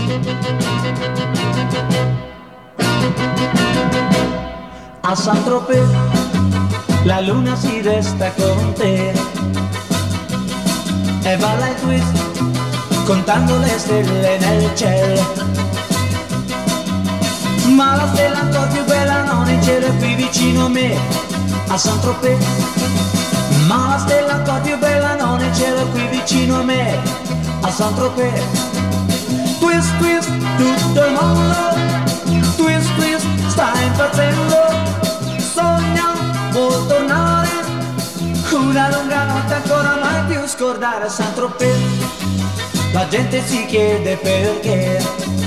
A Saint-Tropez la luna si resta con te e balla il twist contando le stelle nel cielo. Ma la stella ancora più bella non è cielo qui vicino a me, a Saint-Tropez. Ma la stella ancora più bella non è cielo qui vicino a me, a Saint-Tropez. Twist, twist, tutto il mondo, twist, twist, sta impazzendo. Sogna, vuol tornare, una lunga notte ancora mai più scordare a Saint-Tropez. La gente si chiede perché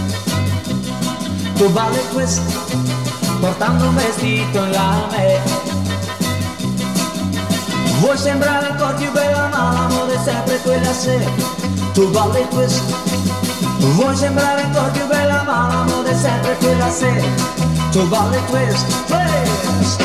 tu balli questo portando un vestito in lame. Vuoi sembrare ancora più bella ma l'amore è sempre quella sera. Tu balli questo. Vuoi sembrare ancora più bella ma l'amore è sempre quella sera. Tu balli questo, questo.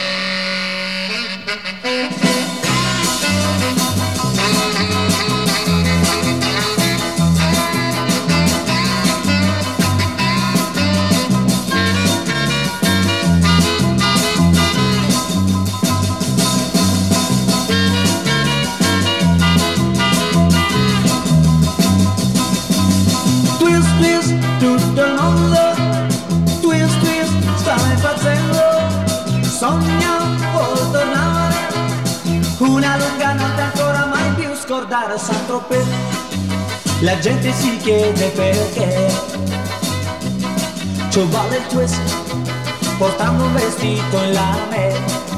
Tutto il mondo, twist, twist, sta impazzendo. Sogna, vuol tornare, una lunga notte ancora mai più scordare a Saint-Tropez. La gente si chiede perché ci vuole il twist portando un vestito in lame.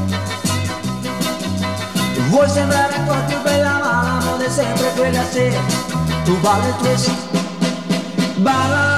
Vuoi sembrare ancora più bella ma l'amore è sempre quella sera. Tu balli il twist, balla